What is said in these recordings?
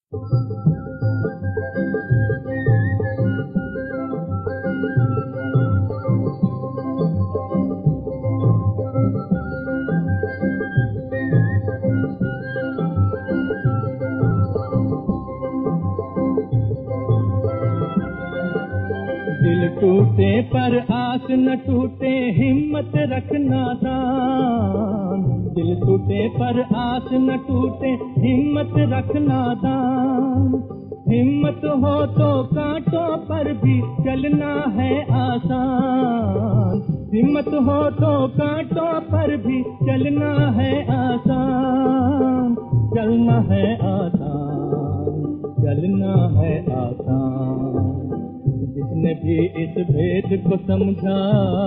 दिल टूटे पर आस न टूटे, हिम्मत रखना दान। दिल टूटे पर आस न टूटे, हिम्मत रखना दान। हिम्मत हो तो कांटों पर भी चलना है आसान। हिम्मत हो तो कांटों पर भी चलना है आसान। चलना है आसान, चलना है आसान। जिसने भी इस भेद को समझा,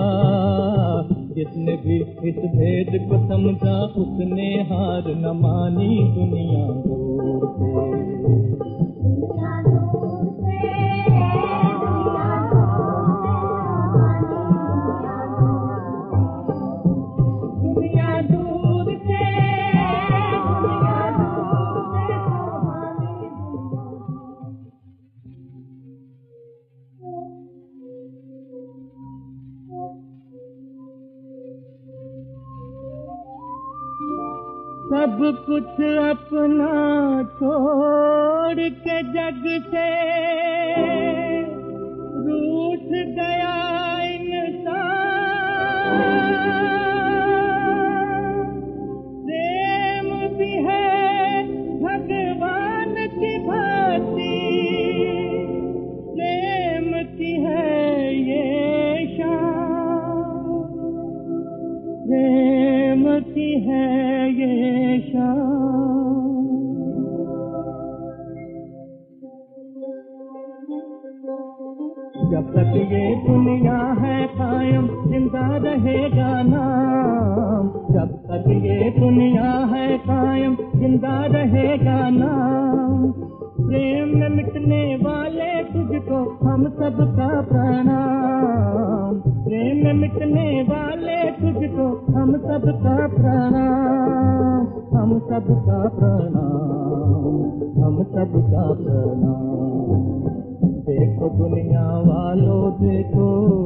जिसने भी इस भेद को समझा, उसने हार न मानी दुनिया दूर से। सब कुछ अपना छोड़ के जग से रूठ गया इंसान। प्रेम भी है भगवान की भांति, प्रेम की है ये शान। प्रेम की है ये शान। जब तक ये दुनिया है कायम, जिंदा रहेगा नाम। जब तक ये दुनिया है कायम, जिंदा रहेगा नाम। प्रेम में मिटने वाले तुझको हम सबका प्रणाम। प्रेम में मिटने वाले तुझको हम सबका प्रणाम। हम सबका प्रणाम, हम सबका प्रणाम। देखो दुनिया वालों देखो,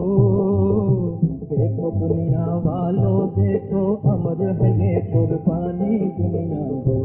देखो दुनिया वालों देखो, अमर है ये कुर्बानी दुनिया दो।